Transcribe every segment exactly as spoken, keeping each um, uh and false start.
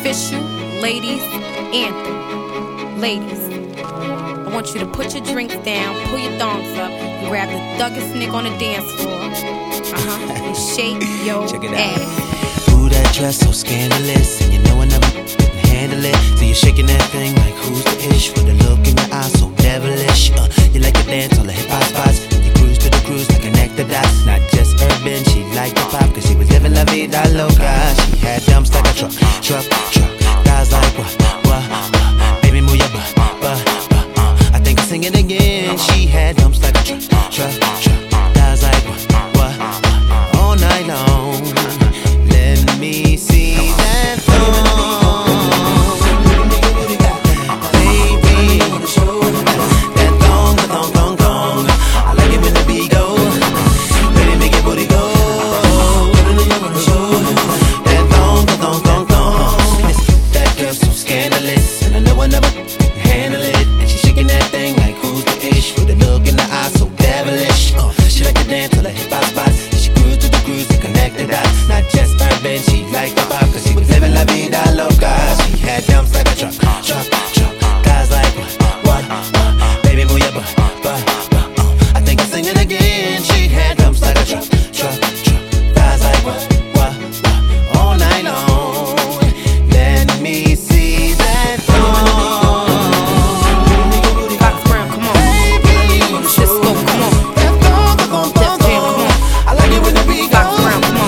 official ladies anthem. Ladies, I want you to put your drinks down, pull your thongs up, and grab the thuggest nigga on the dance floor. Uh-huh. And shake your ass. Ooh, that dress so scandalous, and you know I never can handle it. So you're shaking that thing like who's the ish, with a look in your eyes so devilish. Uh, you like to dance on the hip hop spots, and you cruise to the cruise to connect the dots. Not just urban, she liked the pop, cause she was living la vida loca. She had dumps like a truck, truck, truck. Guys like what, what, what? Baby, move your butt, butt, butt. Uh, I think I'm singing again. She had dumps like a truck, truck, truck. Guys like what, what, what? All night long. Let me see that thong. She liked the pop cause she was living la vida loca. She had dumps like a truck, truck, truck. Guys like what, what, what? Baby move your butt, butt, butt. I think I'm singing again. She had dumps like a truck, truck, truck. Guys like what, what, what? All night long. Let me see that thong. Fox Brown, come on. Baby, Cisco, come on. Def Jam, come on. I like it when the beat goes. Fox Brown, come on.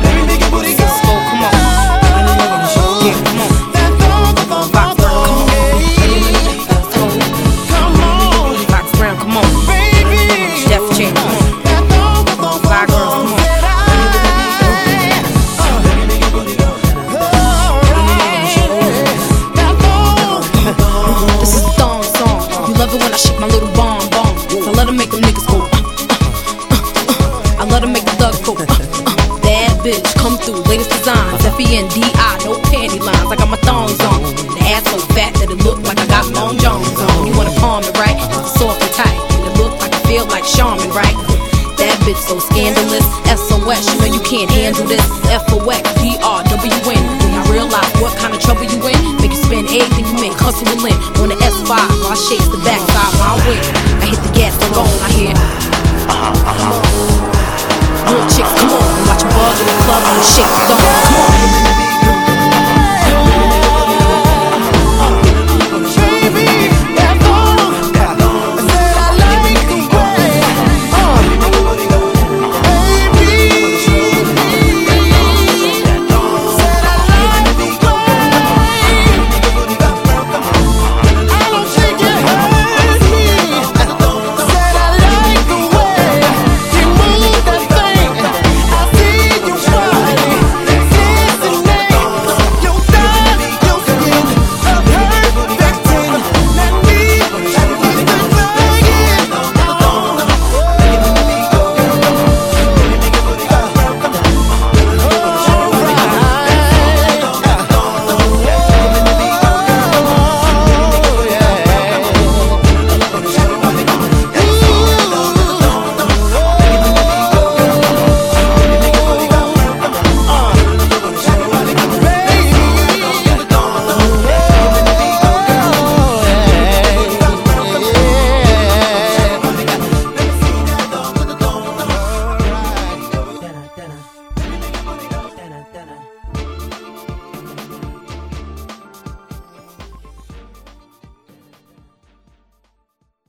When I shake my little bomb bomb, I let them make them niggas go. Uh, uh, uh, uh. I let them make the thugs go. Uh, uh. Bad bitch, come through, latest designs. F E N D I, no panty lines. I got my thongs on. The ass so fat that it look like I got Long Jones on. You wanna palm it, right? It's soft and tight, and it look like I feel like Charmin, right? That bitch so scandalous. S O S, you know you can't handle this. F O X, D R W N. When I realize what kind of trouble you in, make you spend everything you make, hustle and lin. On the S five, while I shake the backside while I wait. I hit the gas, I'm gone, I hear. Uh-huh, uh-huh. Real chicks, come on, and watch a bug in the club and shake the dome.